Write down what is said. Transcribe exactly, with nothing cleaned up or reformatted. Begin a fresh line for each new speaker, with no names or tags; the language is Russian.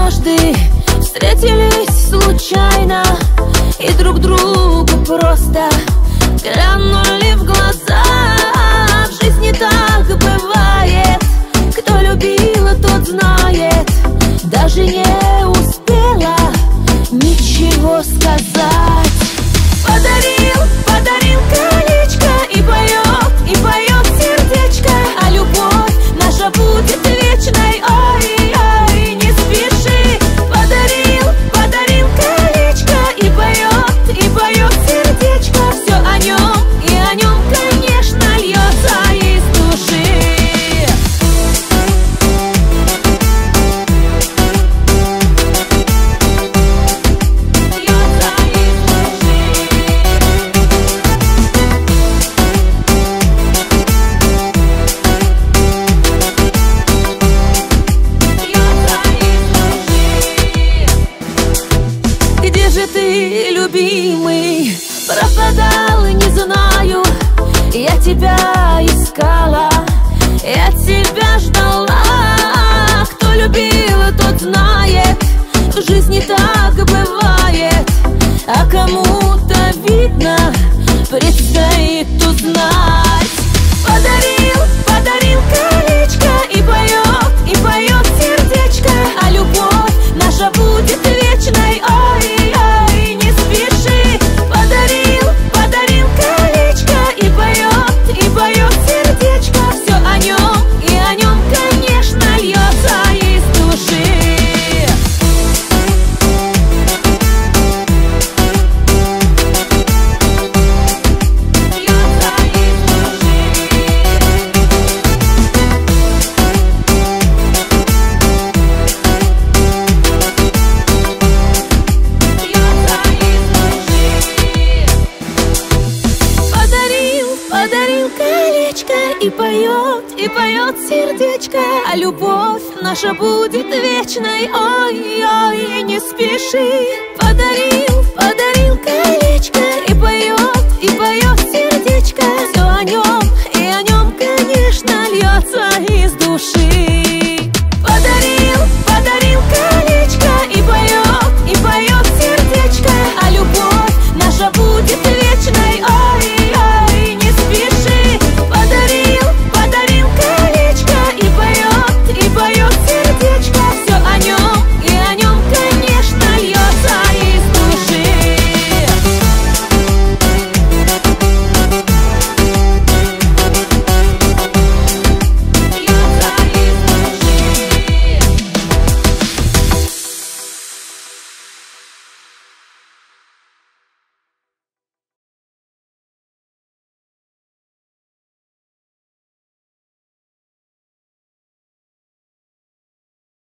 однажды встретились случайно и друг другу просто глянули в глаза. В жизни так бывает, кто любил, тот знает. Даже не успела ничего сказать. Подарил, подарил колечко, и поет, и поет сердечко. А любовь наша будет вечной. Ой, ой, не спеши. Подарил, подарил колечко, и поет, и поет сердечко. Все о нем, и о нем, конечно, льется из души. Где же ты, любимый, пропадал, не знаю. Я тебя искала, я тебя ждала. Кто любил, тот знает. В жизни так бывает, а кому-то, видно, предстоит узнать. Подарил, подарил колечко, и поет, и поет сердечко. А любовь наша будет вечной. Ой, ой, не спеши. Подарил, подарил колечко, и поет, и поет сердечко. Все о нем, и о нем, конечно, льется из души. Подарил колечко, и поет, и поет сердечко. А любовь наша будет вечной. Ой, ой, не спеши. Подарил, подарил колечко, и поет, и поет